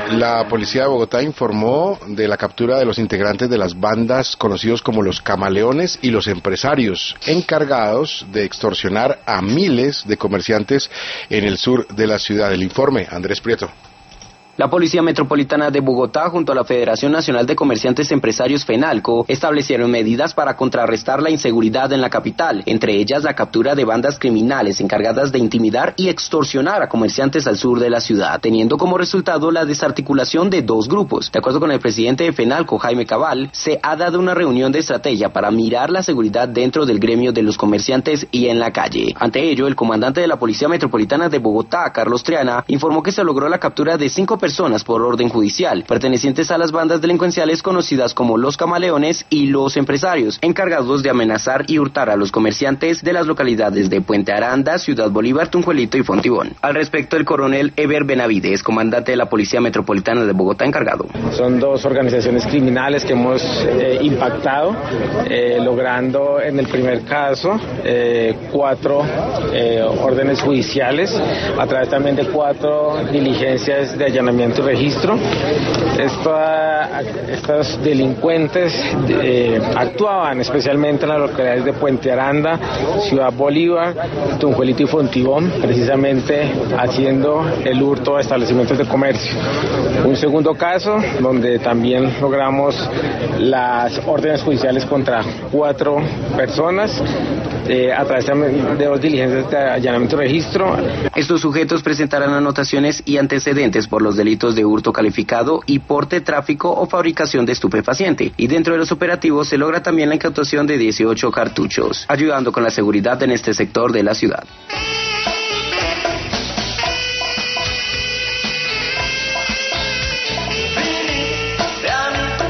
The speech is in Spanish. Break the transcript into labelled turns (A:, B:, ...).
A: La policía de Bogotá informó de la captura de los integrantes de las bandas conocidos como los camaleones y los empresarios, encargados de extorsionar a miles de comerciantes en el sur de la ciudad. El informe, Andrés Prieto.
B: La Policía Metropolitana de Bogotá, junto a la Federación Nacional de Comerciantes Empresarios FENALCO, establecieron medidas para contrarrestar la inseguridad en la capital, entre ellas la captura de bandas criminales encargadas de intimidar y extorsionar a comerciantes al sur de la ciudad, teniendo como resultado la desarticulación de 2 grupos. De acuerdo con el presidente de FENALCO, Jaime Cabal, se ha dado una reunión de estrategia para mirar la seguridad dentro del gremio de los comerciantes y en la calle. Ante ello, el comandante de la Policía Metropolitana de Bogotá, Carlos Triana, informó que se logró la captura de 5 personas por orden judicial, pertenecientes a las bandas delincuenciales conocidas como los camaleones y los empresarios, encargados de amenazar y hurtar a los comerciantes de las localidades de Puente Aranda, Ciudad Bolívar, Tunjuelito y Fontibón. Al respecto, el coronel Eber Benavides, comandante de la Policía Metropolitana de Bogotá, encargado.
C: Son 2 organizaciones criminales que hemos impactado, logrando en el primer caso 4 órdenes judiciales, a través también de 4 diligencias de allanamiento y registro. Estos delincuentes actuaban especialmente en las localidades de Puente Aranda, Ciudad Bolívar, Tunjuelito y Fontibón, precisamente haciendo el hurto a establecimientos de comercio. Un segundo caso donde también logramos las órdenes judiciales contra 4 personas a través de 2 diligencias de allanamiento y registro.
B: Estos sujetos presentarán anotaciones y antecedentes por los delitos de hurto calificado y porte, tráfico o fabricación de estupefaciente. Y dentro de los operativos se logra también la incautación de 18 cartuchos, ayudando con la seguridad en este sector de la ciudad.